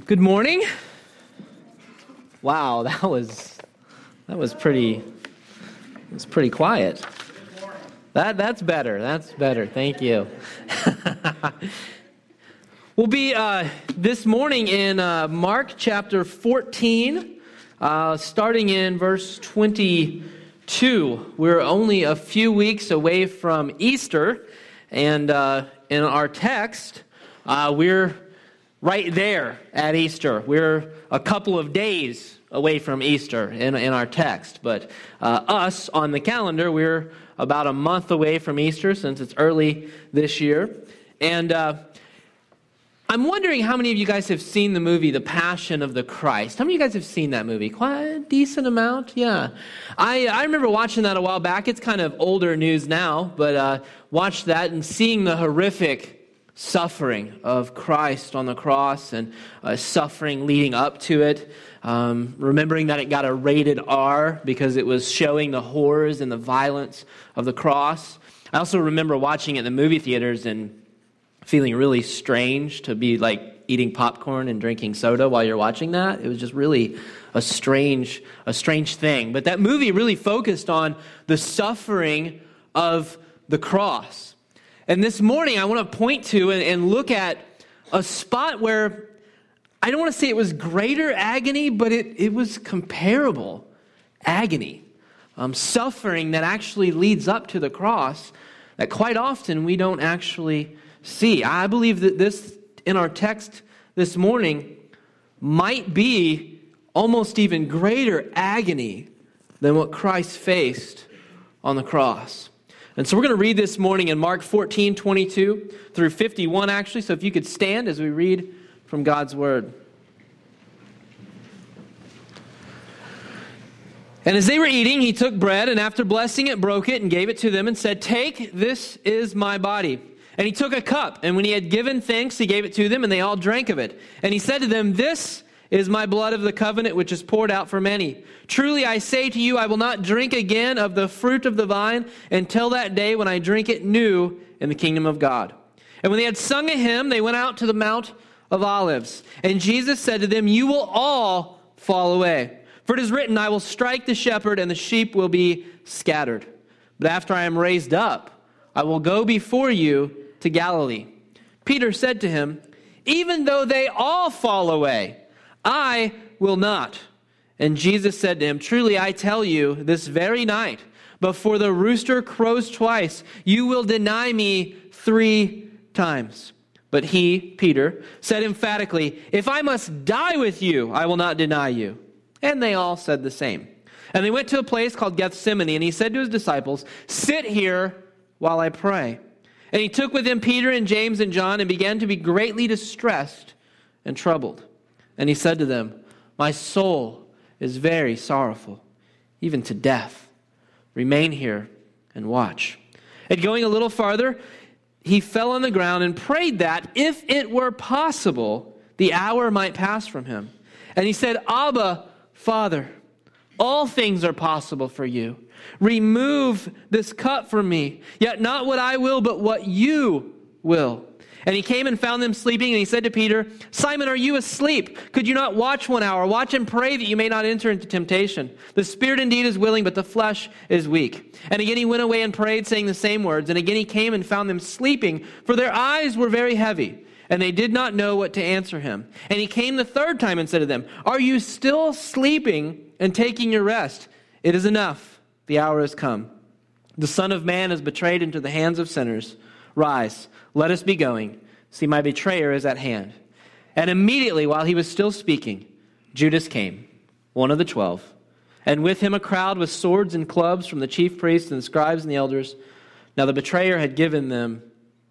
Good morning. Wow, that was pretty quiet. That's better. That's better. Thank you. We'll be this morning in Mark chapter 14, starting in verse 22. We're only a few weeks away from Easter, and in our text, we're right there at Easter. We're a couple of days away from Easter in our text, but us on the calendar, we're about a month away from Easter since it's early this year. And I'm wondering how many of you guys have seen the movie The Passion of the Christ. How many of you guys have seen that movie? Quite a decent amount, yeah. I remember watching that a while back. It's kind of older news now, but watched that and seeing the horrific suffering of Christ on the cross and suffering leading up to it. Remembering that it got a rated R because it was showing the horrors and the violence of the cross. I also remember watching it in the movie theaters and feeling really strange to be like eating popcorn and drinking soda while you're watching that. It was just really a strange thing. But that movie really focused on the suffering of the cross. And this morning I want to point to and look at a spot where I don't want to say it was greater agony, but it was comparable agony. Suffering that actually leads up to the cross that quite often we don't actually see. I believe that this, in our text this morning, might be almost even greater agony than what Christ faced on the cross. And so we're going to read this morning in Mark 14, 22 through 51 actually. So if you could stand as we read from God's Word. And as they were eating, he took bread, and after blessing it, broke it, and gave it to them, and said, "Take, this is my body." And he took a cup, and when he had given thanks, he gave it to them, and they all drank of it. And he said to them, "This is my blood of the covenant, which is poured out for many. Truly I say to you, I will not drink again of the fruit of the vine until that day when I drink it new in the kingdom of God." And when they had sung a hymn, they went out to the Mount of Olives. And Jesus said to them, "You will all fall away. For it is written, I will strike the shepherd, and the sheep will be scattered. But after I am raised up, I will go before you to Galilee." Peter said to him, "Even though they all fall away, I will not." And Jesus said to him, "Truly I tell you, this very night, before the rooster crows twice, you will deny me 3 times. But he, Peter, said emphatically, "If I must die with you, I will not deny you." And they all said the same. And they went to a place called Gethsemane, and he said to his disciples, "Sit here while I pray." And he took with him Peter and James and John and began to be greatly distressed and troubled. And he said to them, "My soul is very sorrowful, even to death. Remain here and watch." And going a little farther, he fell on the ground and prayed that, if it were possible, the hour might pass from him. And he said, "Abba, Father, all things are possible for you. Remove this cup from me. Yet not what I will, but what you will." And he came and found them sleeping, and he said to Peter, "Simon, are you asleep? Could you not watch 1 hour? Watch and pray that you may not enter into temptation. The spirit indeed is willing, but the flesh is weak." And again he went away and prayed, saying the same words. And again he came and found them sleeping, for their eyes were very heavy, and they did not know what to answer him. And he came the 3rd time and said to them, "Are you still sleeping and taking your rest? It is enough. The hour has come. The Son of Man is betrayed into the hands of sinners. Rise, let us be going. See, my betrayer is at hand." And immediately while he was still speaking, Judas came, one of the 12, and with him a crowd with swords and clubs from the chief priests and the scribes and the elders. Now the betrayer had given them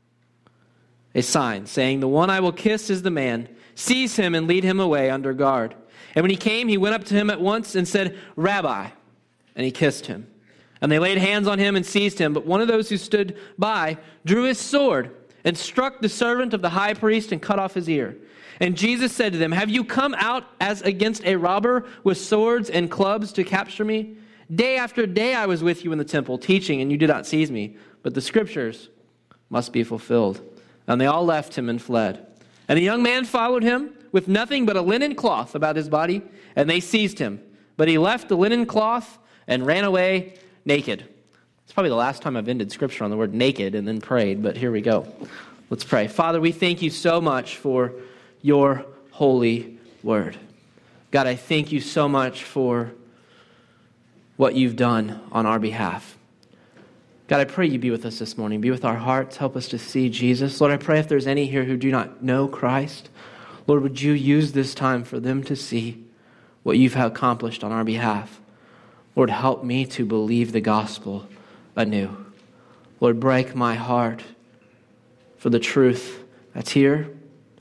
a sign, saying, "The one I will kiss is the man. Seize him and lead him away under guard." And when he came, he went up to him at once and said, "Rabbi," and he kissed him. And they laid hands on him and seized him. But one of those who stood by drew his sword and struck the servant of the high priest and cut off his ear. And Jesus said to them, "Have you come out as against a robber with swords and clubs to capture me? Day after day I was with you in the temple teaching, and you did not seize me. But the scriptures must be fulfilled." And they all left him and fled. And a young man followed him, with nothing but a linen cloth about his body, and they seized him. But he left the linen cloth and ran away naked. It's probably the last time I've ended Scripture on the word naked and then prayed, but here we go. Let's pray. Father, we thank you so much for your holy word. God, I thank you so much for what you've done on our behalf. God, I pray you be with us this morning. Be with our hearts. Help us to see Jesus. Lord, I pray if there's any here who do not know Christ, Lord, would you use this time for them to see what you've accomplished on our behalf. Lord, help me to believe the gospel anew. Lord, break my heart for the truth that's here.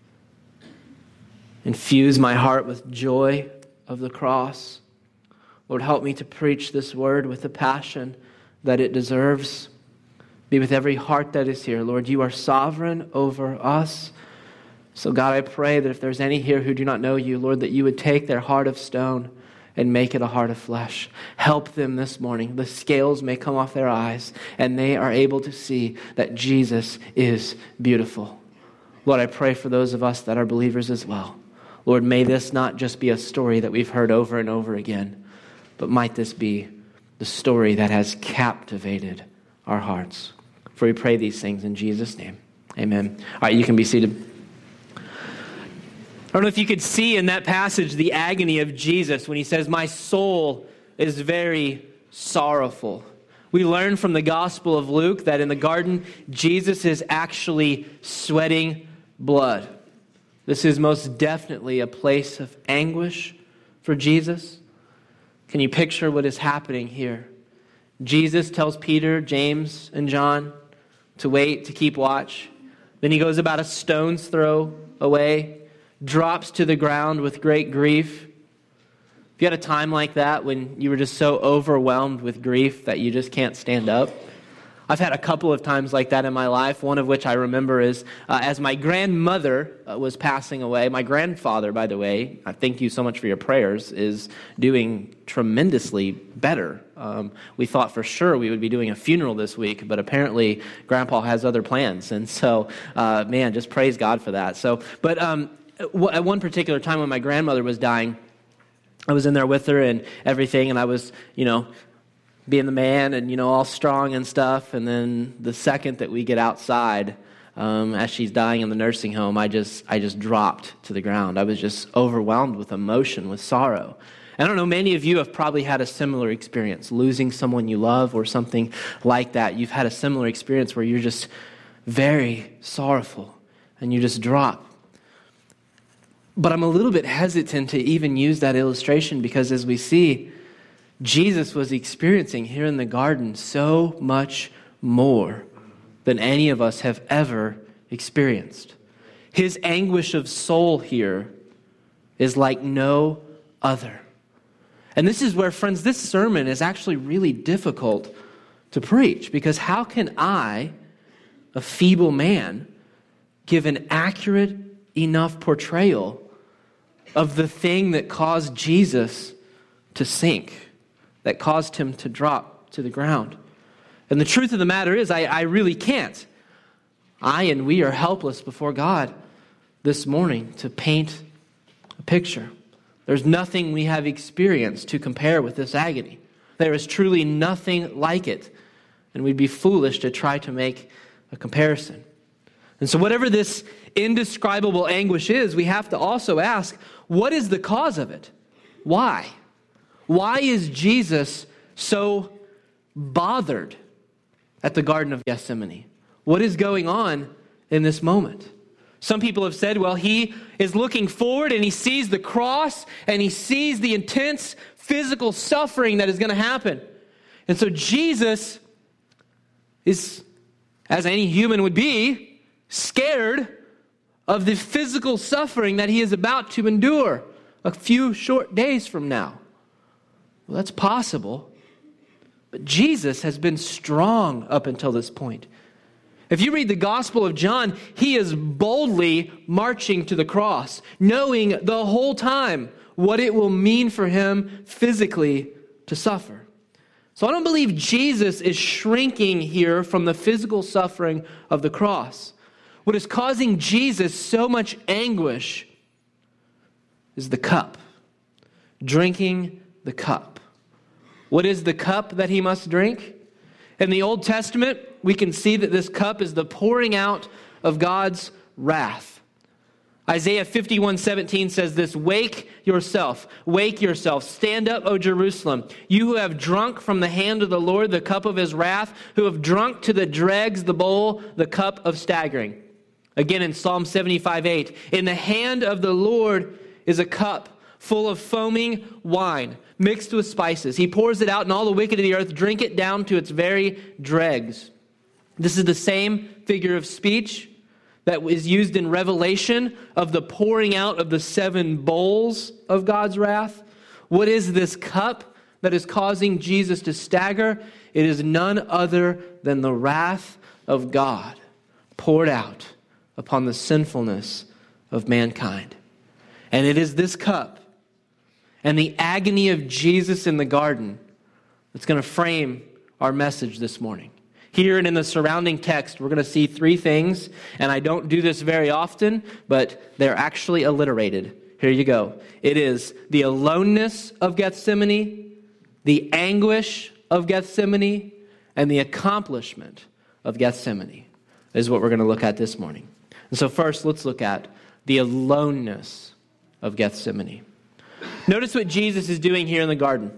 Infuse my heart with joy of the cross. Lord, help me to preach this word with the passion that it deserves. Be with every heart that is here. Lord, you are sovereign over us. So God, I pray that if there's any here who do not know you, Lord, that you would take their heart of stone and make it a heart of flesh. Help them this morning. The scales may come off their eyes, and they are able to see that Jesus is beautiful. Lord, I pray for those of us that are believers as well. Lord, may this not just be a story that we've heard over and over again, but might this be the story that has captivated our hearts. For we pray these things in Jesus' name. Amen. All right, you can be seated. I don't know if you could see in that passage the agony of Jesus when he says, my soul is very sorrowful. We learn from the Gospel of Luke that in the garden, Jesus is actually sweating blood. This is most definitely a place of anguish for Jesus. Can you picture what is happening here? Jesus tells Peter, James, and John to wait, to keep watch. Then he goes about a stone's throw away, drops to the ground with great grief. If you had a time like that when you were just so overwhelmed with grief that you just can't stand up, I've had a couple of times like that in my life, one of which I remember is as my grandmother was passing away. My grandfather, by the way, I thank you so much for your prayers, is doing tremendously better. We thought for sure we would be doing a funeral this week, but apparently Grandpa has other plans. And so, just praise God for that. But at one particular time when my grandmother was dying, I was in there with her and everything, and I was, being the man and, all strong and stuff. And then the second that we get outside, as she's dying in the nursing home, I just dropped to the ground. I was just overwhelmed with emotion, with sorrow. I don't know, many of you have probably had a similar experience, losing someone you love or something like that. You've had a similar experience where you're just very sorrowful and you just drop. But I'm a little bit hesitant to even use that illustration because as we see, Jesus was experiencing here in the garden so much more than any of us have ever experienced. His anguish of soul here is like no other. And this is where, friends, this sermon is actually really difficult to preach because how can I, a feeble man, give an accurate enough portrayal of the thing that caused Jesus to sink, that caused him to drop to the ground? And the truth of the matter is, I really can't. We are helpless before God this morning to paint a picture. There's nothing we have experienced to compare with this agony. There is truly nothing like it. And we'd be foolish to try to make a comparison. And so whatever this indescribable anguish is, we have to also ask, what is the cause of it? Why? Why is Jesus so bothered at the Garden of Gethsemane? What is going on in this moment? Some people have said, well, he is looking forward and he sees the cross and he sees the intense physical suffering that is going to happen. And so Jesus is, as any human would be, scared of the physical suffering that he is about to endure a few short days from now. Well, that's possible. But Jesus has been strong up until this point. If you read the Gospel of John, he is boldly marching to the cross, knowing the whole time what it will mean for him physically to suffer. So I don't believe Jesus is shrinking here from the physical suffering of the cross. What is causing Jesus so much anguish is the cup. Drinking the cup. What is the cup that he must drink? In the Old Testament, we can see that this cup is the pouring out of God's wrath. Isaiah 51:17 says this, wake yourself, stand up, O Jerusalem, you who have drunk from the hand of the Lord the cup of his wrath, who have drunk to the dregs the bowl, the cup of staggering. Again in Psalm 75:8, in the hand of the Lord is a cup full of foaming wine, mixed with spices. He pours it out, and all the wicked of the earth drink it down to its very dregs. This is the same figure of speech that is used in Revelation of the pouring out of the 7 bowls of God's wrath. What is this cup that is causing Jesus to stagger? It is none other than the wrath of God poured out upon the sinfulness of mankind. And it is this cup and the agony of Jesus in the garden that's going to frame our message this morning. Here and in the surrounding text, we're going to see 3 things, and I don't do this very often, but they're actually alliterated. Here you go. It is the aloneness of Gethsemane, the anguish of Gethsemane, and the accomplishment of Gethsemane is what we're going to look at this morning. And so first, let's look at the aloneness of Gethsemane. Notice what Jesus is doing here in the garden.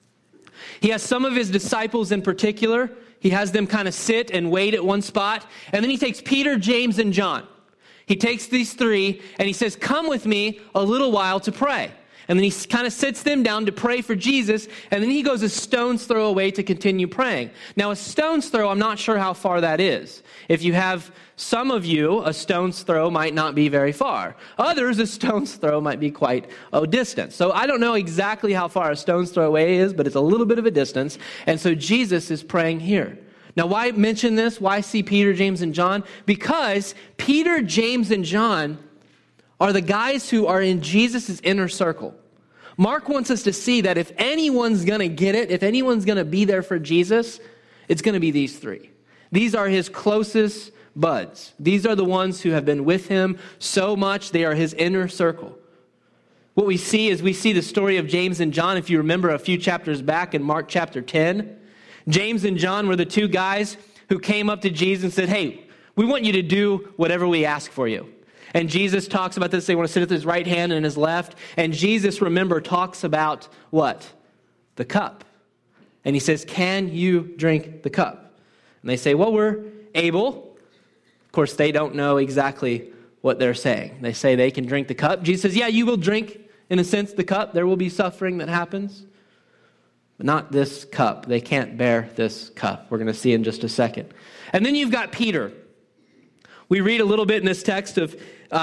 He has some of his disciples in particular. He has them kind of sit and wait at one spot. And then he takes Peter, James, and John. He takes these 3 and he says, come with me a little while to pray. And then he kind of sits them down to pray for Jesus. And then he goes a stone's throw away to continue praying. Now, a stone's throw, I'm not sure how far that is. If you have some of you, a stone's throw might not be very far. Others, a stone's throw might be quite a distance. So I don't know exactly how far a stone's throw away is, but it's a little bit of a distance. And so Jesus is praying here. Now, why mention this? Why see Peter, James, and John? Because Peter, James, and John are the guys who are in Jesus' inner circle. Mark wants us to see that if anyone's going to get it, if anyone's going to be there for Jesus, it's going to be these 3. These are his closest buds. These are the ones who have been with him so much. They are his inner circle. What we see is we see the story of James and John. If you remember a few chapters back in Mark chapter 10, James and John were the 2 guys who came up to Jesus and said, hey, we want you to do whatever we ask for you. And Jesus talks about this. They want to sit at his right hand and his left. And Jesus, remember, talks about what? The cup. And he says, can you drink the cup? And they say, well, we're able. Of course, they don't know exactly what they're saying. They say they can drink the cup. Jesus says, yeah, you will drink, in a sense, the cup. There will be suffering that happens. But not this cup. They can't bear this cup. We're going to see in just a second. And then you've got Peter. We read a little bit in this text of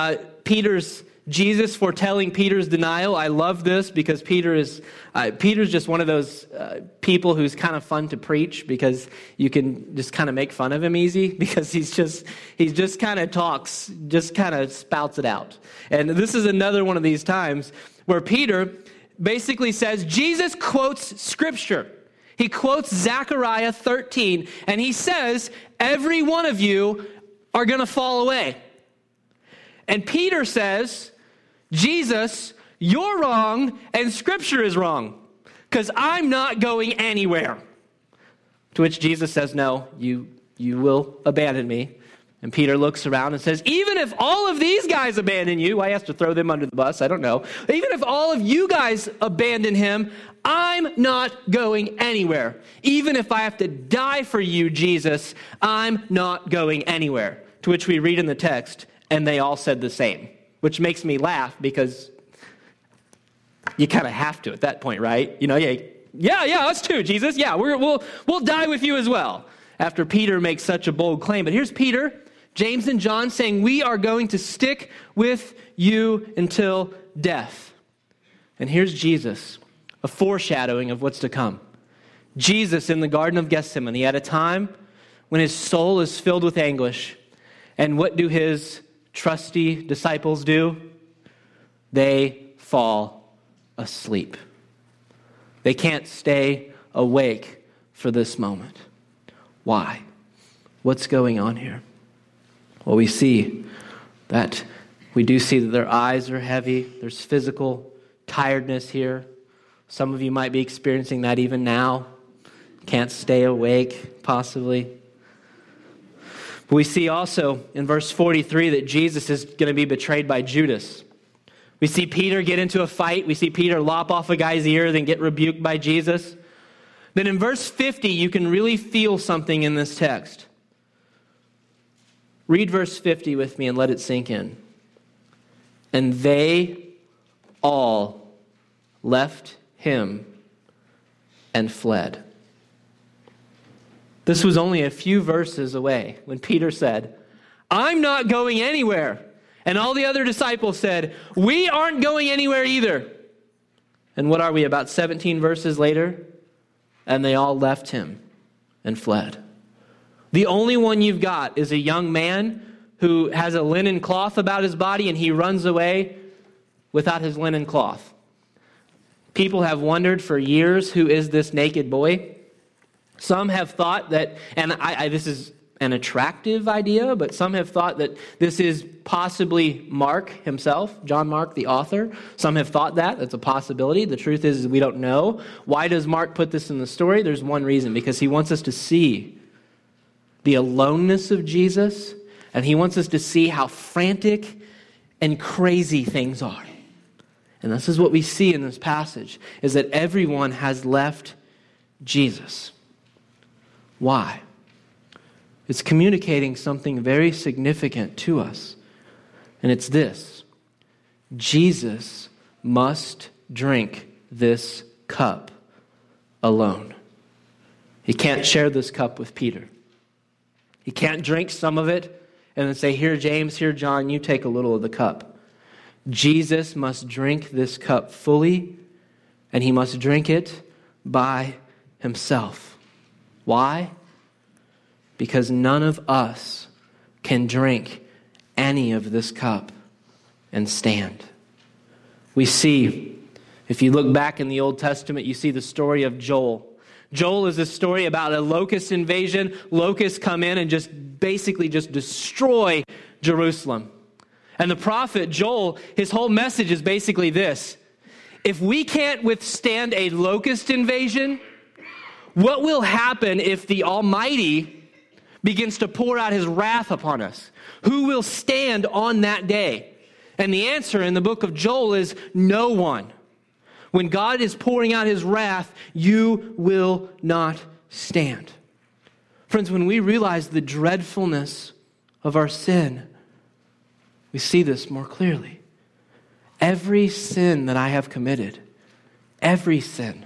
Jesus foretelling Peter's denial. I love this because Peter's just one of those people who's kind of fun to preach because you can just kind of make fun of him easy because he's just kind of talks, just kind of spouts it out. And this is another one of these times where Peter basically says, Jesus quotes Scripture. He quotes Zechariah 13, and he says, every one of you are going to fall away. And Peter says, Jesus, you're wrong, and Scripture is wrong, because I'm not going anywhere. To which Jesus says, no, you will abandon me. And Peter looks around and says, even if all of these guys abandon you, why he has to throw them under the bus, I don't know. Even if all of you guys abandon him, I'm not going anywhere. Even if I have to die for you, Jesus, I'm not going anywhere. To which we read in the text, and they all said the same, which makes me laugh because you kind of have to at that point, right? You know, yeah, us too, Jesus. Yeah, we'll die with you as well. After Peter makes such a bold claim. But here's Peter, James, and John saying, we are going to stick with you until death. And here's Jesus, a foreshadowing of what's to come. Jesus in the Garden of Gethsemane at a time when his soul is filled with anguish. And what do his trusty disciples do? They fall asleep. They can't stay awake for this moment. Why? What's going on here? Well, we see that We do see that their eyes are heavy. There's physical tiredness here. Some of you might be experiencing that even now. Can't stay awake, possibly. But we see also in verse 43 that Jesus is going to be betrayed by Judas. We see Peter get into a fight. We see Peter lop off a guy's ear, then get rebuked by Jesus. Then in verse 50, you can really feel something in this text. Read verse 50 with me and let it sink in. And they all left him and fled. This was only a few verses away when Peter said, I'm not going anywhere. And all the other disciples said, we aren't going anywhere either. And what are we, about 17 verses later? And they all left him and fled. The only one you've got is a young man who has a linen cloth about his body, and he runs away without his linen cloth. People have wondered for years, who is this naked boy? Some have thought that, and this is an attractive idea, but some have thought that this is possibly Mark himself, John Mark, the author. Some have thought that. That's a possibility. The truth is we don't know. Why does Mark put this in the story? There's one reason, because he wants us to see the aloneness of Jesus, and he wants us to see how frantic and crazy things are. And this is what we see in this passage, is that everyone has left Jesus. Why? It's communicating something very significant to us. And it's this: Jesus must drink this cup alone. He can't share this cup with Peter. He can't drink some of it and then say, here, James, here, John, you take a little of the cup. Jesus must drink this cup fully, and he must drink it by himself. Why? Because none of us can drink any of this cup and stand. We see, if you look back in the Old Testament, you see the story of Joel. Joel is a story about a locust invasion. Locusts come in and just destroy Jerusalem. And the prophet Joel, his whole message is basically this: if we can't withstand a locust invasion, what will happen if the Almighty begins to pour out his wrath upon us? Who will stand on that day? And the answer in the book of Joel is no one. When God is pouring out his wrath, you will not stand. Friends, when we realize the dreadfulness of our sin, we see this more clearly. Every sin that I have committed, even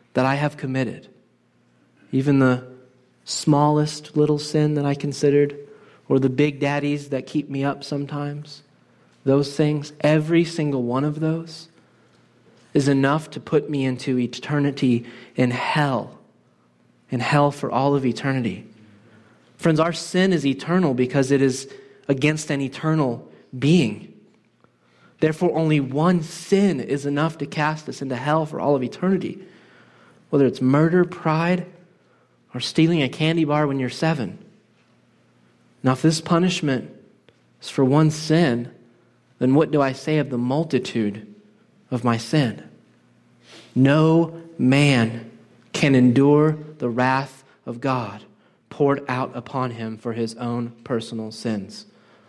the smallest little sin that I considered, or the big daddies that keep me up sometimes, those things, every single one of those is enough to put me into eternity in hell for all of eternity. Friends, our sin is eternal because it is against an eternal being. Therefore, only one sin is enough to cast us into hell for all of eternity. Whether it's murder, pride, or stealing a candy bar when you're 7. Now, if this punishment is for one sin, then what do I say of the multitude of my sin? No man can endure the wrath of God poured out upon him for his own personal sins.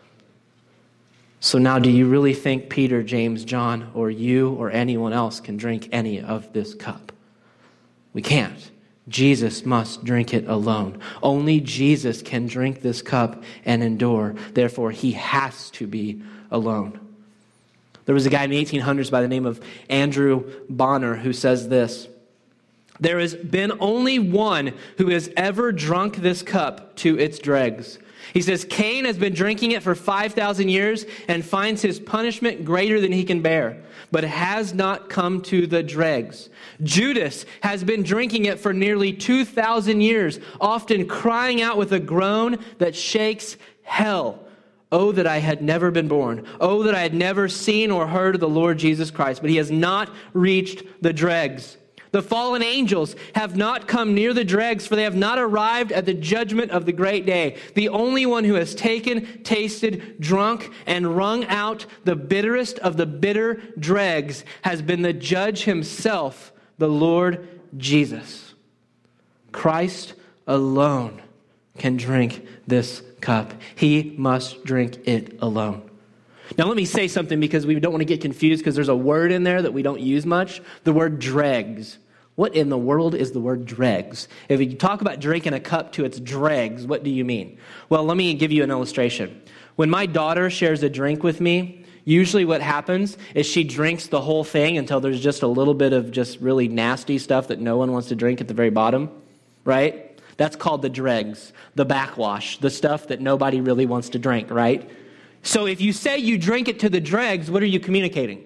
So now, do you really think Peter, James, John, or you or anyone else can drink any of this cup? We can't. Jesus must drink it alone. Only Jesus can drink this cup and endure. Therefore, he has to be alone. There was a guy in the 1800s by the name of Andrew Bonner who says this: there has been only one who has ever drunk this cup to its dregs. He says, Cain has been drinking it for 5,000 years and finds his punishment greater than he can bear, but has not come to the dregs. Judas has been drinking it for nearly 2,000 years, often crying out with a groan that shakes hell. Oh, that I had never been born. Oh, that I had never seen or heard of the Lord Jesus Christ. But he has not reached the dregs. The fallen angels have not come near the dregs, for they have not arrived at the judgment of the great day. The only one who has taken, tasted, drunk, and wrung out the bitterest of the bitter dregs has been the judge himself, the Lord Jesus. Christ alone can drink this cup. He must drink it alone. Now let me say something, because we don't want to get confused, because there's a word in there that we don't use much, the word dregs. What in the world is the word dregs? If you talk about drinking a cup to its dregs, what do you mean? Well, let me give you an illustration. When my daughter shares a drink with me, usually what happens is she drinks the whole thing until there's just a little bit of just really nasty stuff that no one wants to drink at the very bottom, right? That's called the dregs, the backwash, the stuff that nobody really wants to drink, right? So if you say you drink it to the dregs, what are you communicating?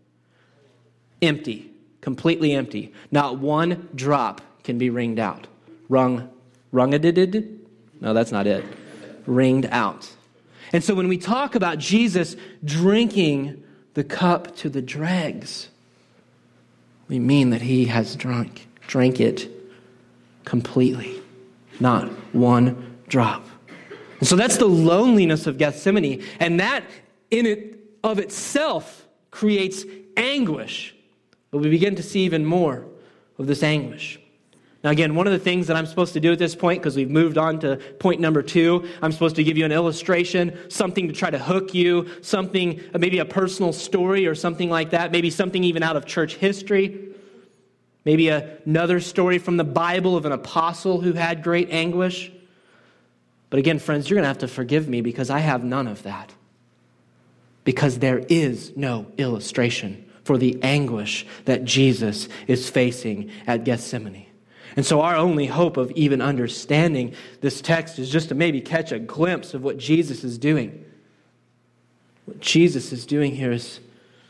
Empty, completely empty. Not one drop can be wringed out. Wrung-a-did-did? No, that's not it. Wringed out. And so when we talk about Jesus drinking the cup to the dregs, we mean that he has drank it completely. Not one drop. And so that's the loneliness of Gethsemane. And that in it of itself creates anguish. But we begin to see even more of this anguish. Now again, one of the things that I'm supposed to do at this point, because we've moved on to point number 2, I'm supposed to give you an illustration, something to try to hook you, something, maybe a personal story or something like that, maybe something even out of church history, maybe another story from the Bible of an apostle who had great anguish. But again, friends, you're going to have to forgive me, because I have none of that. Because there is no illustration for the anguish that Jesus is facing at Gethsemane. And so our only hope of even understanding this text is just to maybe catch a glimpse of what Jesus is doing. What Jesus is doing here is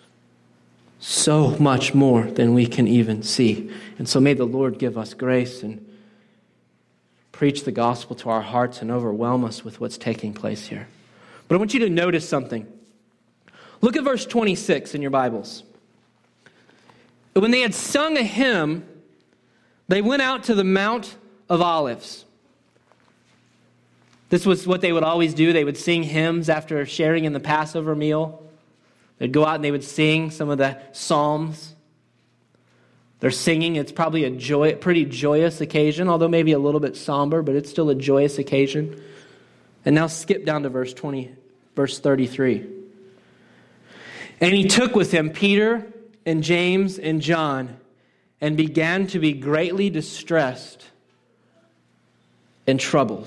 so much more than we can even see. And so may the Lord give us grace and preach the gospel to our hearts and overwhelm us with what's taking place here. But I want you to notice something. Look at verse 26 in your Bibles. When they had sung a hymn, they went out to the Mount of Olives. This was what they would always do. They would sing hymns after sharing in the Passover meal. They'd go out and they would sing some of the Psalms. They're singing. It's probably a pretty joyous occasion, although maybe a little bit somber, but it's still a joyous occasion. And now skip down to verse 33. And he took with him Peter and James and John and began to be greatly distressed and troubled.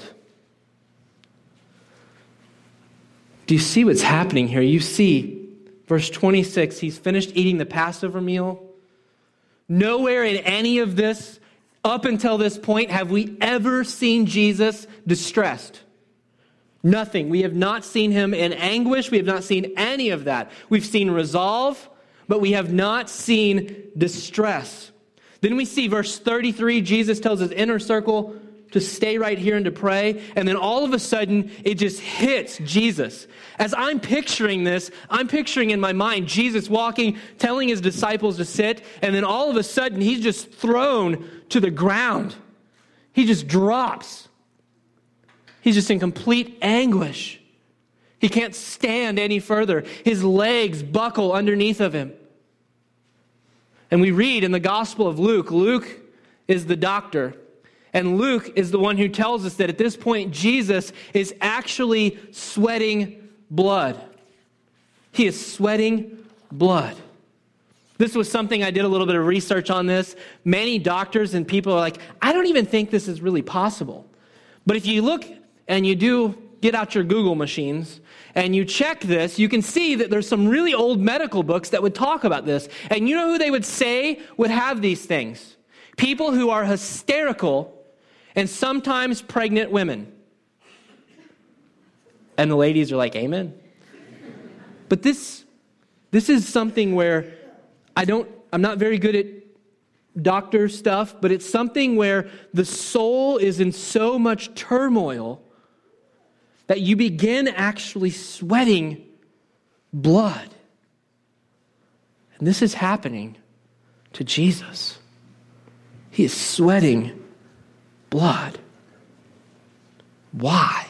Do you see what's happening here? You see, verse 26, he's finished eating the Passover meal. Nowhere in any of this, up until this point, have we ever seen Jesus distressed. Nothing. We have not seen him in anguish. We have not seen any of that. We've seen resolve, but we have not seen distress. Then we see verse 33, Jesus tells his inner circle to stay right here and to pray. And then all of a sudden, it just hits Jesus. As I'm picturing this, I'm picturing in my mind Jesus walking, telling his disciples to sit, and then all of a sudden, he's just thrown to the ground. He just drops. He's just in complete anguish. He can't stand any further. His legs buckle underneath of him. And we read in the Gospel of Luke, Luke is the doctor. And Luke is the one who tells us that at this point, Jesus is actually sweating blood. He is sweating blood. This was something I did a little bit of research on this. Many doctors and people are like, I don't even think this is really possible. But if you look and you do get out your Google machines and you check this, you can see that there's some really old medical books that would talk about this. And you know who they would say would have these things? People who are hysterical and sometimes pregnant women. And the ladies are like, amen. But this is something where I'm not very good at doctor stuff, but it's something where the soul is in so much turmoil that you begin actually sweating blood. And this is happening to Jesus. He is sweating blood. Why?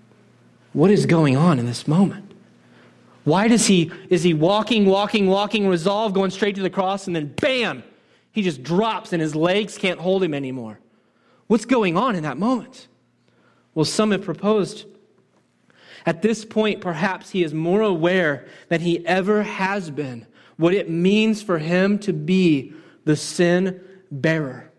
What is going on in this moment? Why is he walking, resolve, going straight to the cross, and then bam, he just drops and his legs can't hold him anymore? What's going on in that moment? Well, some have proposed at this point, perhaps he is more aware than he ever has been what it means for him to be the sin bearer.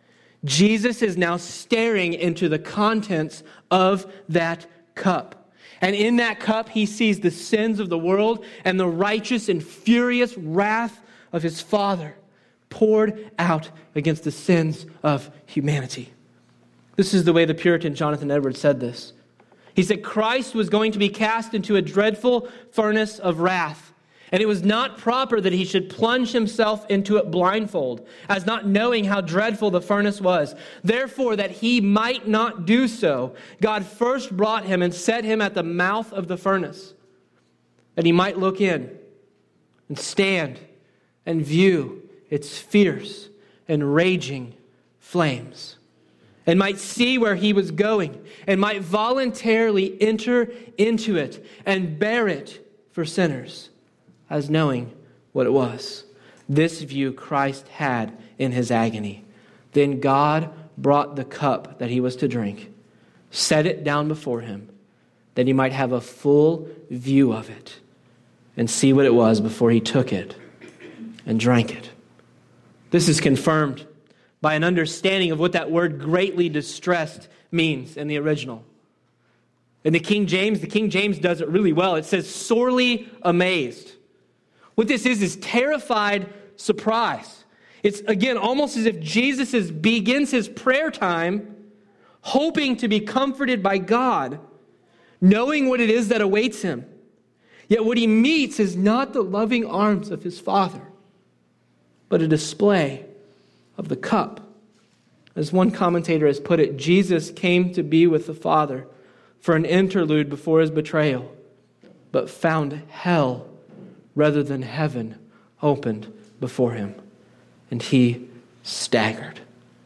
Jesus is now staring into the contents of that cup. And in that cup, he sees the sins of the world and the righteous and furious wrath of his Father poured out against the sins of humanity. This is the way the Puritan Jonathan Edwards said this. He said, Christ was going to be cast into a dreadful furnace of wrath, and it was not proper that he should plunge himself into it blindfold, as not knowing how dreadful the furnace was. Therefore, that he might not do so, God first brought him and set him at the mouth of the furnace, that he might look in and stand and view its fierce and raging flames, and might see where he was going, and might voluntarily enter into it and bear it for sinners, as knowing what it was. This view Christ had in his agony. Then God brought the cup that he was to drink, set it down before him, that he might have a full view of it and see what it was before he took it and drank it. This is confirmed by an understanding of what that word greatly distressed means in the original. In the King James does it really well. It says sorely amazed. What this is terrified surprise. It's, again, almost as if Jesus begins his prayer time hoping to be comforted by God, knowing what it is that awaits him. Yet what he meets is not the loving arms of his Father, but a display of the cup. As one commentator has put it, Jesus came to be with the Father for an interlude before his betrayal, but found hell rather than heaven opened before him, and he staggered.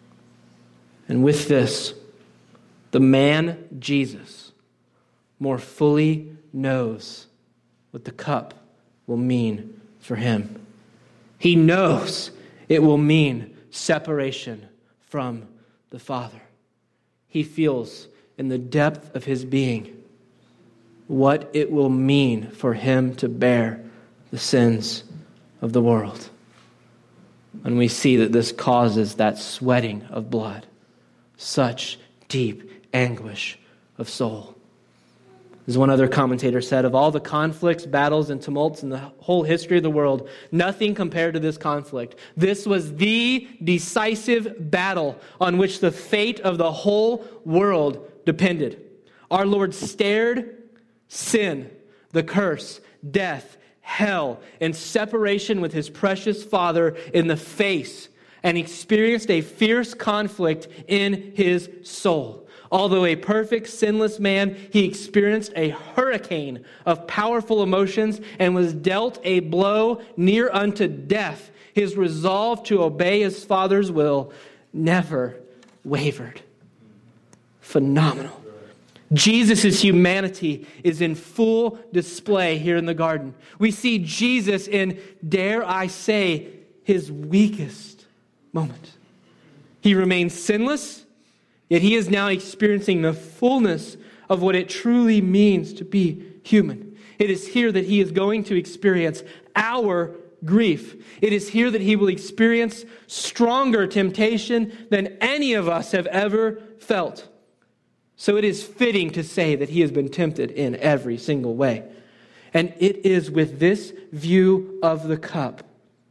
And with this, the man Jesus more fully knows what the cup will mean for him. He knows it will mean separation from the Father. He feels in the depth of his being what it will mean for him to bear the sins of the world. And we see that this causes that sweating of blood, such deep anguish of soul. As one other commentator said, of all the conflicts, battles, and tumults in the whole history of the world, nothing compared to this conflict. This was the decisive battle on which the fate of the whole world depended. Our Lord stared sin, the curse, death, hell, and separation with his precious Father in the face, and experienced a fierce conflict in his soul. Although a perfect, sinless man, he experienced a hurricane of powerful emotions and was dealt a blow near unto death. His resolve to obey his Father's will never wavered. Phenomenal. Jesus' humanity is in full display here in the garden. We see Jesus in, dare I say, his weakest moment. He remains sinless, yet he is now experiencing the fullness of what it truly means to be human. It is here that he is going to experience our grief. It is here that he will experience stronger temptation than any of us have ever felt. So it is fitting to say that he has been tempted in every single way. And it is with this view of the cup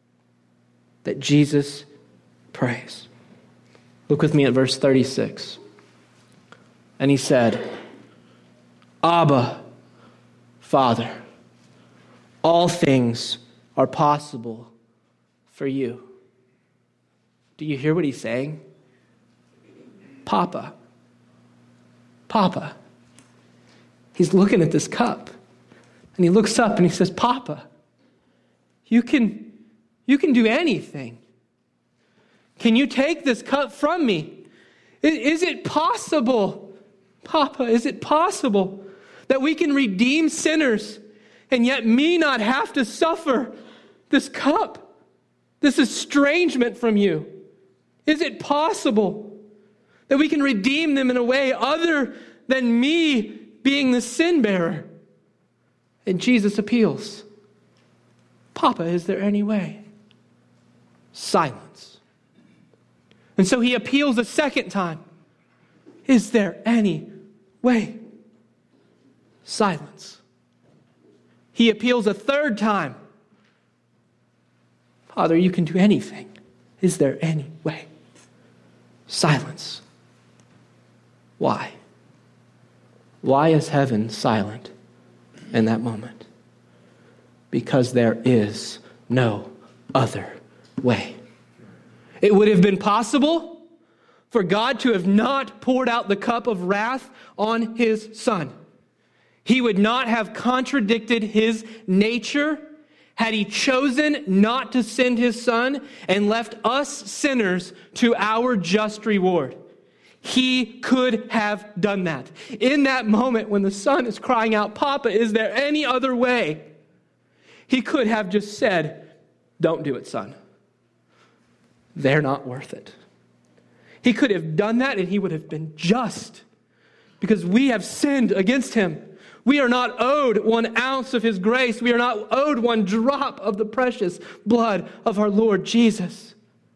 that Jesus prays. Look with me at verse 36. And he said, Abba, Father, all things are possible for you. Do you hear what he's saying? Papa. Papa. He's looking at this cup. And he looks up and he says, Papa, you can do anything. Can you take this cup from me? Is it possible, Papa, is it possible that we can redeem sinners and yet me not have to suffer this cup, this estrangement from you? Is it possible that we can redeem them in a way other than me being the sin bearer? And Jesus appeals. Papa, is there any way? Silence. And so he appeals a second time. Is there any way? Silence. He appeals a third time. Father, you can do anything. Is there any way? Silence. Why? Why is heaven silent in that moment? Because there is no other way. It would have been possible for God to have not poured out the cup of wrath on his Son. He would not have contradicted his nature had he chosen not to send his Son and left us sinners to our just reward. He could have done that. In that moment when the Son is crying out, Papa, is there any other way? He could have just said, don't do it, Son. They're not worth it. He could have done that and he would have been just because we have sinned against him. We are not owed 1 ounce of his grace. We are not owed 1 drop of the precious blood of our Lord Jesus.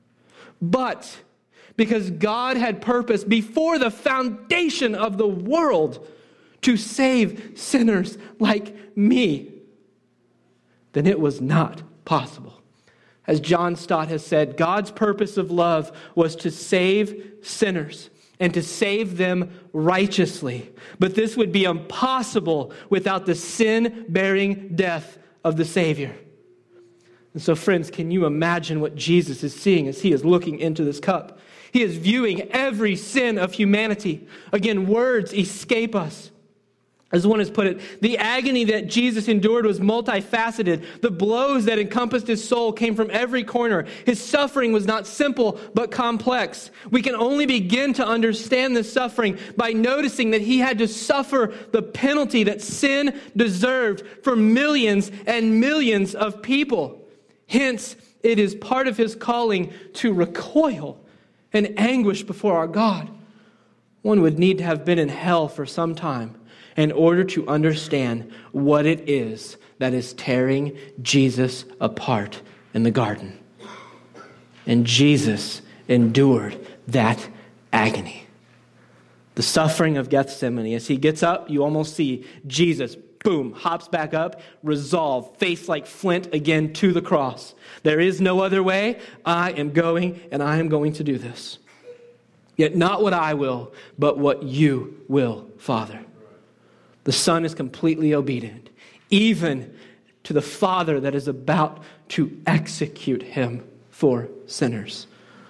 But because God had purpose before the foundation of the world to save sinners like me, then it was not possible. As John Stott has said, God's purpose of love was to save sinners and to save them righteously. But this would be impossible without the sin-bearing death of the Savior. And so, friends, can you imagine what Jesus is seeing as he is looking into this cup? He is viewing every sin of humanity. Again, words escape us. As one has put it, the agony that Jesus endured was multifaceted. The blows that encompassed his soul came from every corner. His suffering was not simple, but complex. We can only begin to understand this suffering by noticing that he had to suffer the penalty that sin deserved for millions and millions of people. Hence, it is part of his calling to recoil and anguish before our God. One would need to have been in hell for some time in order to understand what it is that is tearing Jesus apart in the garden. And Jesus endured that agony. The suffering of Gethsemane. As he gets up, you almost see Jesus, boom, hops back up, resolved, face like flint again to the cross. There is no other way. I am going, and I am going to do this. Yet not what I will, but what you will, Father. The Son is completely obedient, even to the Father that is about to execute him for sinners.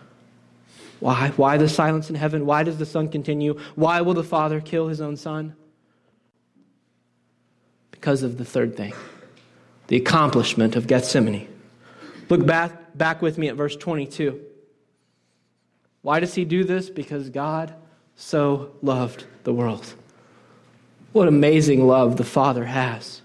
Why? Why the silence in heaven? Why does the Son continue? Why will the Father kill his own Son? Because of the third thing, the accomplishment of Gethsemane. Look back with me at verse 22. Why does he do this? Because God so loved the world. What amazing love the Father has.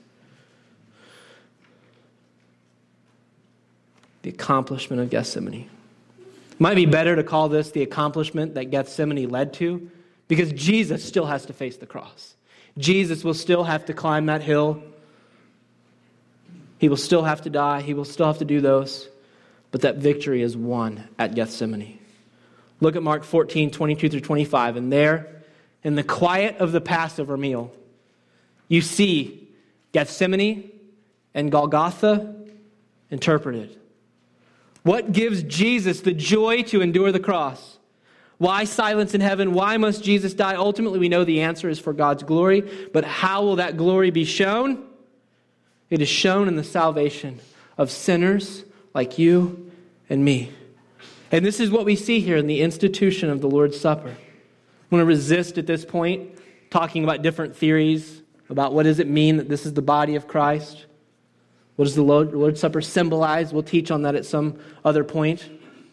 The accomplishment of Gethsemane. It might be better to call this the accomplishment that Gethsemane led to, because Jesus still has to face the cross. Jesus will still have to climb that hill. He will still have to die. He will still have to do those. But that victory is won at Gethsemane. Look at Mark 14, 22 through 25. And there, in the quiet of the Passover meal, you see Gethsemane and Golgotha interpreted. What gives Jesus the joy to endure the cross? Why silence in heaven? Why must Jesus die? Ultimately, we know the answer is for God's glory. But how will that glory be shown? It is shown in the salvation of sinners like you and me. And this is what we see here in the institution of the Lord's Supper. I want to resist at this point talking about different theories about what does it mean that this is the body of Christ. What does the Lord's Supper symbolize? We'll teach on that at some other point.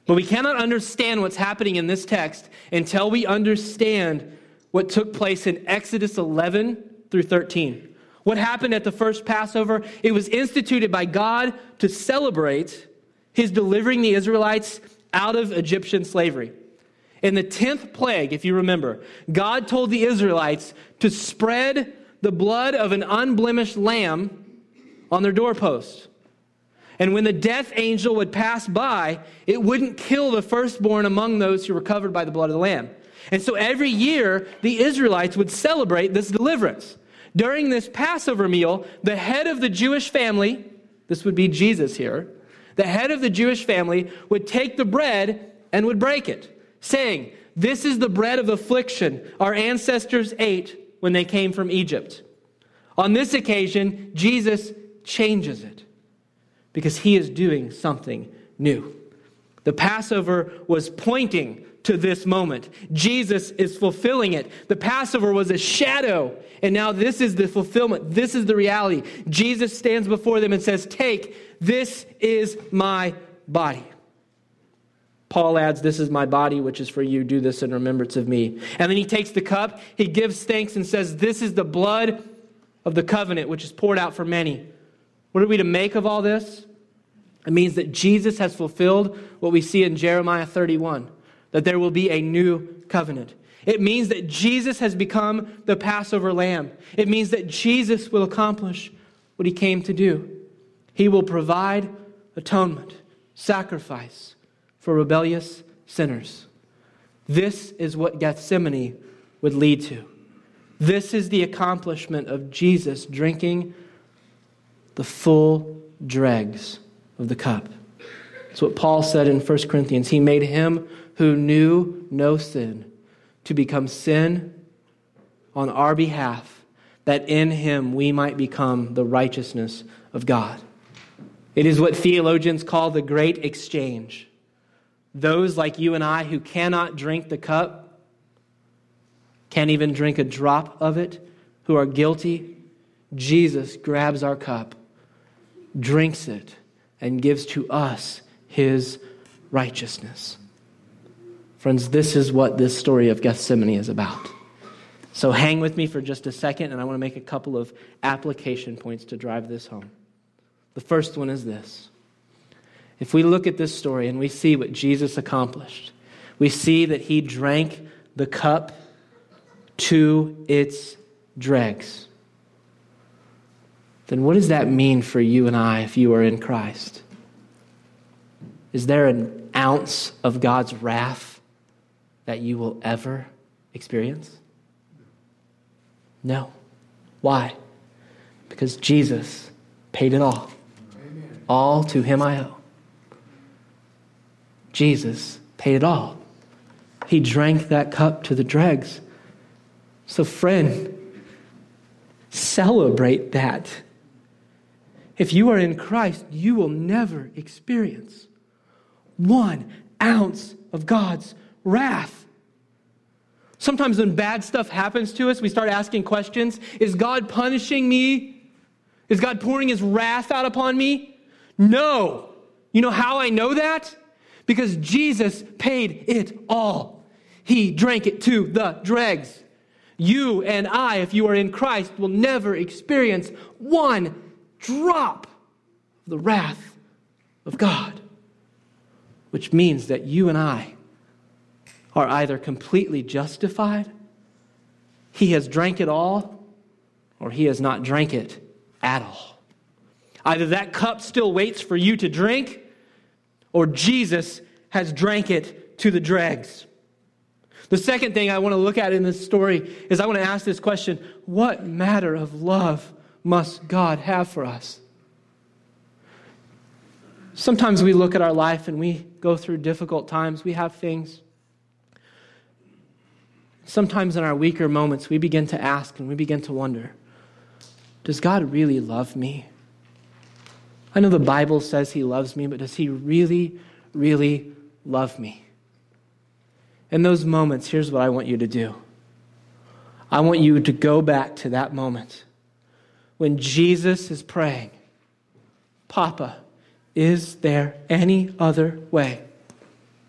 But we cannot understand what's happening in this text until we understand what took place in Exodus 11 through 13. What happened at the first Passover? It was instituted by God to celebrate his delivering the Israelites out of Egyptian slavery. In the 10th plague, if you remember, God told the Israelites to spread the blood of an unblemished lamb on their doorpost. And when the death angel would pass by, it wouldn't kill the firstborn among those who were covered by the blood of the lamb. And so every year, the Israelites would celebrate this deliverance. During this Passover meal, the head of the Jewish family, this would be Jesus here, the head of the Jewish family would take the bread and would break it, saying, "This is the bread of affliction our ancestors ate when they came from Egypt." On this occasion, Jesus changes it because he is doing something new. The Passover was pointing to this moment. Jesus is fulfilling it. The Passover was a shadow, and now this is the fulfillment. This is the reality. Jesus stands before them and says, "Take, this is my body." Paul adds, "This is my body, which is for you. Do this in remembrance of me." And then he takes the cup, he gives thanks and says, "This is the blood of the covenant, which is poured out for many." What are we to make of all this? It means that Jesus has fulfilled what we see in Jeremiah 31, that there will be a new covenant. It means that Jesus has become the Passover lamb. It means that Jesus will accomplish what he came to do. He will provide atonement, sacrifice for rebellious sinners. This is what Gethsemane would lead to. This is the accomplishment of Jesus drinking the full dregs of the cup. That's what Paul said in 1 Corinthians. He made him who knew no sin to become sin on our behalf, that in him we might become the righteousness of God. It is what theologians call the great exchange. Those like you and I who cannot drink the cup, can't even drink a drop of it, who are guilty, Jesus grabs our cup, drinks it, and gives to us his righteousness. Friends, this is what this story of Gethsemane is about. So hang with me for just a second, and I want to make a couple of application points to drive this home. The first one is this. If we look at this story and we see what Jesus accomplished, we see that he drank the cup to its dregs. Then what does that mean for you and I if you are in Christ? Is there an ounce of God's wrath that you will ever experience? No. Why? Because Jesus paid it all. Amen. All to him I owe. Jesus paid it all. He drank that cup to the dregs. So friend, celebrate that. If you are in Christ, you will never experience 1 ounce of God's wrath. Sometimes when bad stuff happens to us, we start asking questions. Is God punishing me? Is God pouring his wrath out upon me? No. You know how I know that? Because Jesus paid it all. He drank it to the dregs. You and I, if you are in Christ, will never experience 1 drop of the wrath of God. Which means that you and I are either completely justified, he has drank it all, or he has not drank it at all. Either that cup still waits for you to drink, or Jesus has drank it to the dregs. The second thing I want to look at in this story is I want to ask this question: what matter of love must God have for us? Sometimes we look at our life and we go through difficult times. We have things. Sometimes in our weaker moments, we begin to ask and we begin to wonder, does God really love me? I know the Bible says he loves me, but does he really, really love me? In those moments, here's what I want you to do. I want you to go back to that moment when Jesus is praying, Papa, is there any other way?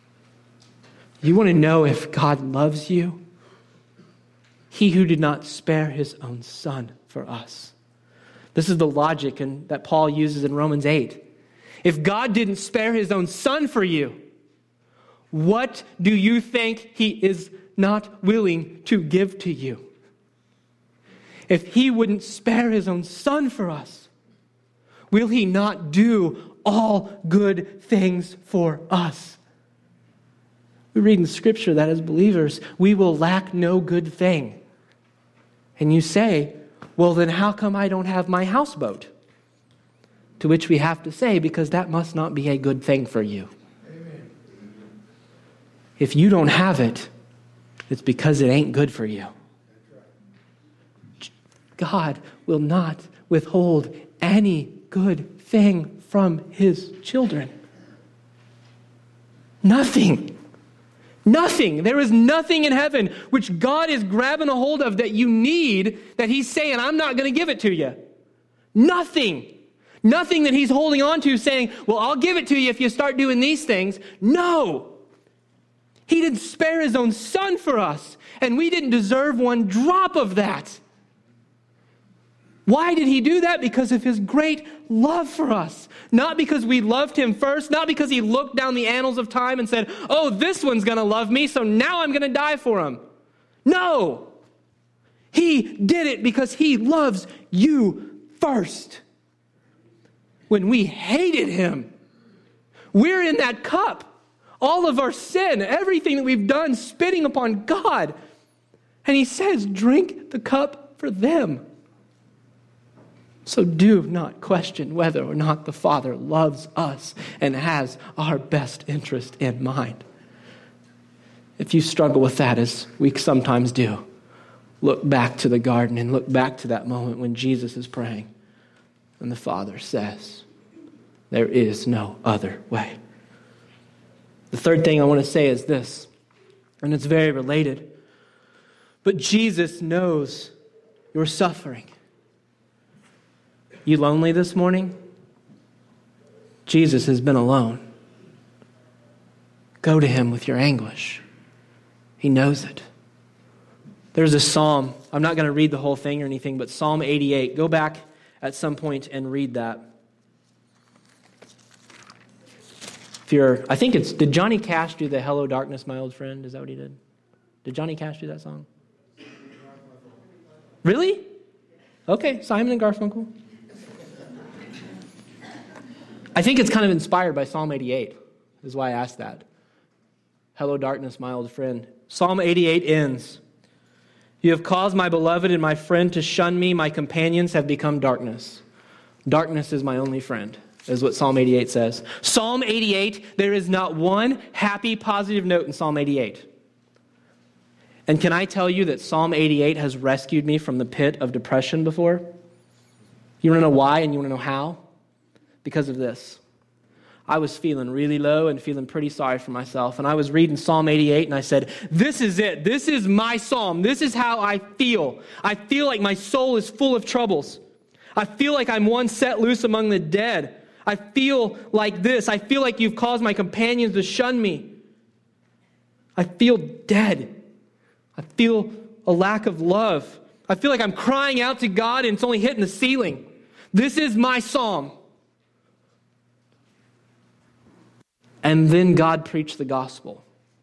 You want to know if God loves you? He who did not spare his own son for us. This is the logic that Paul uses in Romans 8. If God didn't spare his own son for you, what do you think he is not willing to give to you? If he wouldn't spare his own son for us, will he not do all good things for us? We read in Scripture that as believers, we will lack no good thing. And you say, well, then how come I don't have my houseboat? To which we have to say, because that must not be a good thing for you. Amen. If you don't have it, it's because it ain't good for you. God will not withhold any good thing from his children. Nothing. Nothing. There is nothing in heaven which God is grabbing a hold of that you need, that he's saying, I'm not going to give it to you. Nothing. Nothing that he's holding on to saying, well, I'll give it to you if you start doing these things. No. He didn't spare his own son for us, and we didn't deserve one drop of that. Why did he do that? Because of his great love for us. Not because we loved him first, not because he looked down the annals of time and said, oh, this one's going to love me, so now I'm going to die for him. No. He did it because he loves you first. When we hated him, we're in that cup. All of our sin, everything that we've done, spitting upon God. And he says, drink the cup for them. So do not question whether or not the Father loves us and has our best interest in mind. If you struggle with that, as we sometimes do, look back to the garden and look back to that moment when Jesus is praying and the Father says, there is no other way. The third thing I want to say is this, and it's very related, but Jesus knows your suffering. You lonely this morning? Jesus has been alone. Go to him with your anguish. He knows it. There's a psalm. I'm not going to read the whole thing or anything, but Psalm 88. Go back at some point and read that. I think did Johnny Cash do the Hello Darkness, My Old Friend? Is that what he did? Did Johnny Cash do that song? Really? Okay, Simon and Garfunkel. I think it's kind of inspired by Psalm 88, is why I asked that. Hello, darkness, my old friend. Psalm 88 ends. You have caused my beloved and my friend to shun me. My companions have become darkness. Darkness is my only friend, is what Psalm 88 says. Psalm 88, there is not one happy, positive note in Psalm 88. And can I tell you that Psalm 88 has rescued me from the pit of depression before? You want to know why and you want to know how? Because of this. I was feeling really low and feeling pretty sorry for myself. And I was reading Psalm 88 and I said, this is it. This is my psalm. This is how I feel. I feel like my soul is full of troubles. I feel like I'm one set loose among the dead. I feel like this. I feel like you've caused my companions to shun me. I feel dead. I feel a lack of love. I feel like I'm crying out to God and it's only hitting the ceiling. This is my psalm. And then God preached the gospel.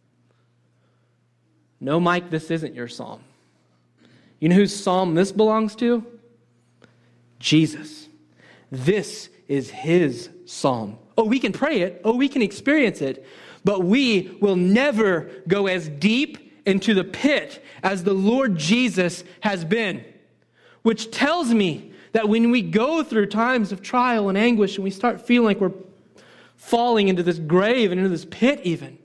No, Mike, this isn't your psalm. You know whose psalm this belongs to? Jesus. This is his psalm. Oh, we can pray it. Oh, we can experience it. But we will never go as deep into the pit as the Lord Jesus has been. Which tells me that when we go through times of trial and anguish and we start feeling like we're falling into this grave and into this pit even,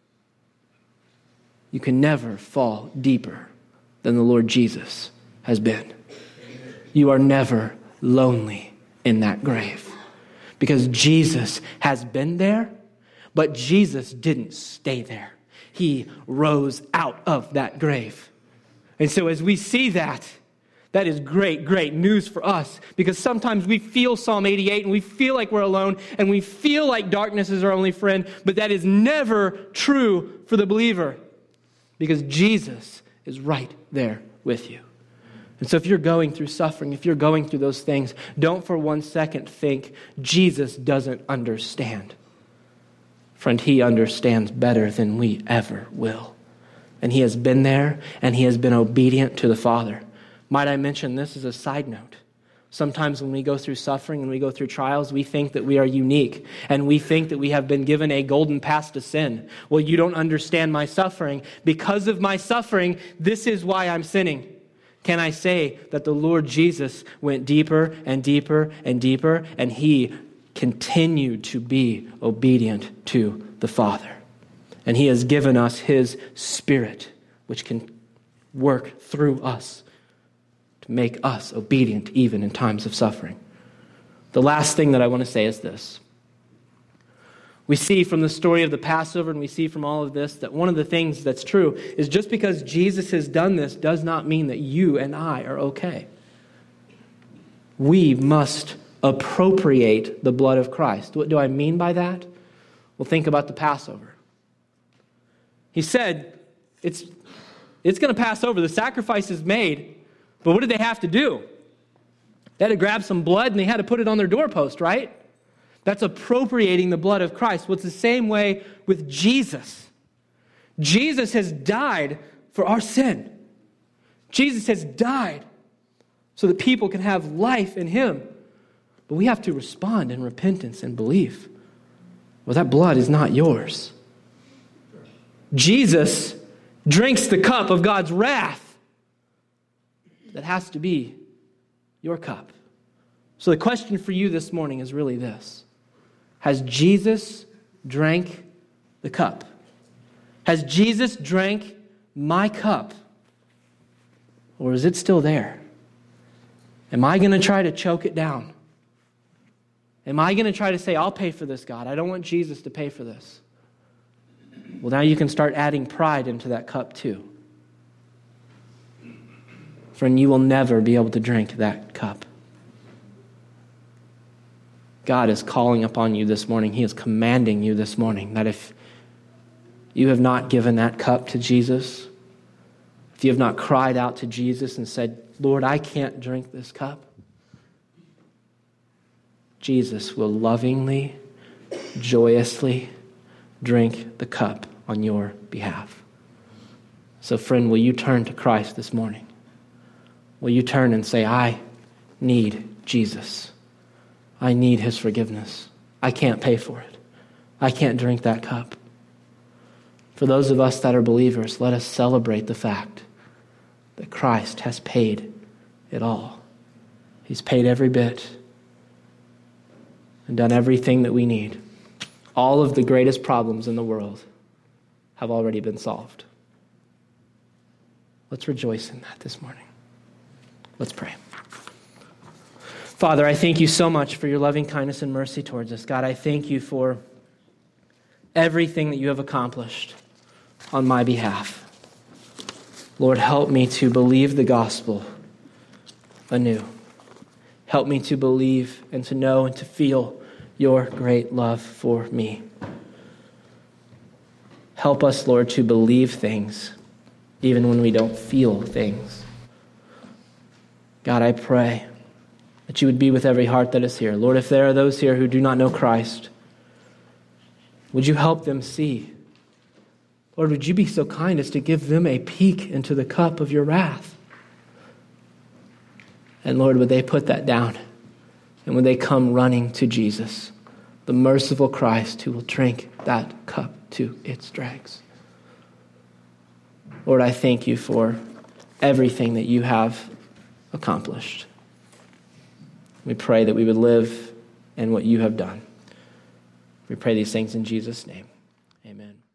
you can never fall deeper than the Lord Jesus has been. You are never lonely in that grave because Jesus has been there, but Jesus didn't stay there. He rose out of that grave. And so as we see that, That is great, great news for us, because sometimes we feel Psalm 88 and we feel like we're alone and we feel like darkness is our only friend, but that is never true for the believer, because Jesus is right there with you. And so if you're going through suffering, if you're going through those things, don't for one second think Jesus doesn't understand. Friend, he understands better than we ever will. And he has been there and he has been obedient to the Father. Might I mention this as a side note? Sometimes when we go through suffering and we go through trials, we think that we are unique and we think that we have been given a golden pass to sin. Well, you don't understand my suffering. Because of my suffering, this is why I'm sinning. Can I say that the Lord Jesus went deeper and deeper and deeper, and he continued to be obedient to the Father? And he has given us his Spirit, which can work through us to make us obedient even in times of suffering. The last thing that I want to say is this. We see from the story of the Passover, and we see from all of this, that one of the things that's true is just because Jesus has done this does not mean that you and I are okay. We must appropriate the blood of Christ. What do I mean by that? Well, think about the Passover. He said, it's going to pass over. The sacrifice is made. But what did they have to do? They had to grab some blood and they had to put it on their doorpost, right? That's appropriating the blood of Christ. Well, it's the same way with Jesus. Jesus has died for our sin. Jesus has died so that people can have life in him. But we have to respond in repentance and belief. Well, that blood is not yours. Jesus drinks the cup of God's wrath. That has to be your cup. So the question for you this morning is really this. Has Jesus drank the cup? Has Jesus drank my cup? Or is it still there? Am I going to try to choke it down? Am I going to try to say, I'll pay for this, God. I don't want Jesus to pay for this. Well, now you can start adding pride into that cup too. Friend, you will never be able to drink that cup. God is calling upon you this morning. He is commanding you this morning that if you have not given that cup to Jesus, if you have not cried out to Jesus and said, Lord, I can't drink this cup, Jesus will lovingly, joyously drink the cup on your behalf. So friend, will you turn to Christ this morning? Will you turn and say, I need Jesus. I need his forgiveness. I can't pay for it. I can't drink that cup. For those of us that are believers, let us celebrate the fact that Christ has paid it all. He's paid every bit and done everything that we need. All of the greatest problems in the world have already been solved. Let's rejoice in that this morning. Let's pray. Father, I thank you so much for your loving kindness and mercy towards us. God, I thank you for everything that you have accomplished on my behalf. Lord, help me to believe the gospel anew. Help me to believe and to know and to feel your great love for me. Help us, Lord, to believe things even when we don't feel things. God, I pray that you would be with every heart that is here. Lord, if there are those here who do not know Christ, would you help them see? Lord, would you be so kind as to give them a peek into the cup of your wrath? And Lord, would they put that down? And would they come running to Jesus, the merciful Christ who will drink that cup to its dregs? Lord, I thank you for everything that you have accomplished. We pray that we would live in what you have done. We pray these things in Jesus' name. Amen.